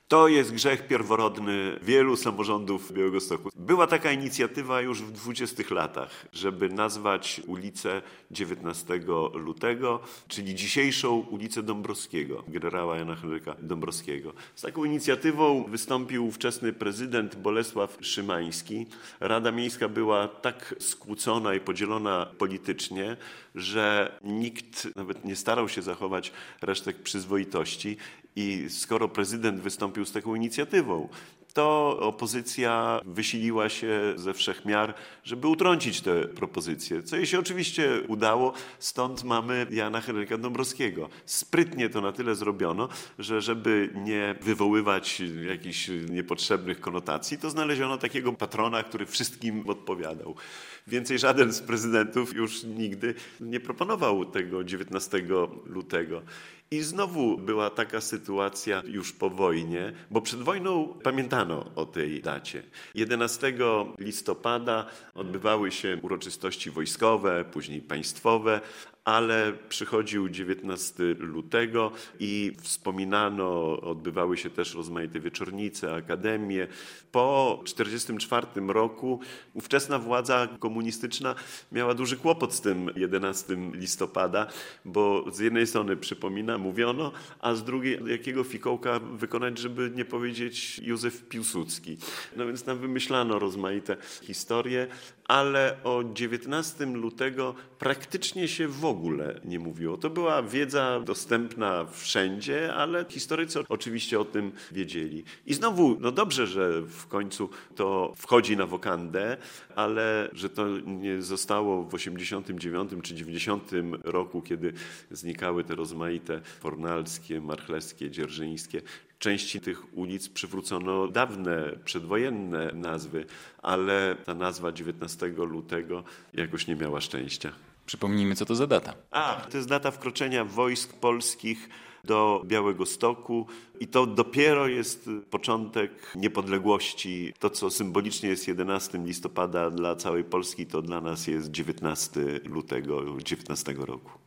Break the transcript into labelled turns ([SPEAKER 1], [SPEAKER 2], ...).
[SPEAKER 1] To jest grzech pierworodny wielu samorządów Białegostoku. Była taka inicjatywa już w 20 latach, żeby nazwać ulicę 19 lutego, czyli dzisiejszą ulicę Dąbrowskiego, generała Jana Henryka Dąbrowskiego. Z taką inicjatywą wystąpił ówczesny prezydent Bolesław Szymański. Rada Miejska była tak skłócona i podzielona politycznie, że nikt nawet nie starał się zachować resztek przyzwoitości. I skoro prezydent wystąpił z taką inicjatywą, to opozycja wysiliła się ze wszech miar, żeby utrącić tę propozycję, co jej się oczywiście udało, stąd mamy Jana Henryka Dąbrowskiego. Sprytnie to na tyle zrobiono, że żeby nie wywoływać jakichś niepotrzebnych konotacji, to znaleziono takiego patrona, który wszystkim odpowiadał. Więcej żaden z prezydentów już nigdy nie proponował tego 19 lutego. I znowu była taka sytuacja już po wojnie, bo przed wojną pamiętano o tej dacie. 11 listopada odbywały się uroczystości wojskowe, później państwowe, ale przychodził 19 lutego i wspominano, odbywały się też rozmaite wieczornice, akademie. Po 1944 roku ówczesna władza komunistyczna miała duży kłopot z tym 11 listopada, bo z jednej strony mówiono, a z drugiej jakiego fikołka wykonać, żeby nie powiedzieć Józef Piłsudski. No więc tam wymyślano rozmaite historie, ale o 19 lutego praktycznie się w ogóle nie mówiło. To była wiedza dostępna wszędzie, ale historycy oczywiście o tym wiedzieli. I znowu, no dobrze, że w końcu to wchodzi na wokandę, ale że to nie zostało w 89 czy 90 roku, kiedy znikały te rozmaite fornalskie, marchlewskie, dzierżyńskie. Części tych ulic przywrócono dawne, przedwojenne nazwy, ale ta nazwa 19 lutego jakoś nie miała szczęścia.
[SPEAKER 2] Przypomnijmy, co to za data.
[SPEAKER 1] To jest data wkroczenia wojsk polskich do Białegostoku i to dopiero jest początek niepodległości. To, co symbolicznie jest 11 listopada dla całej Polski, to dla nas jest 19 lutego 19 roku.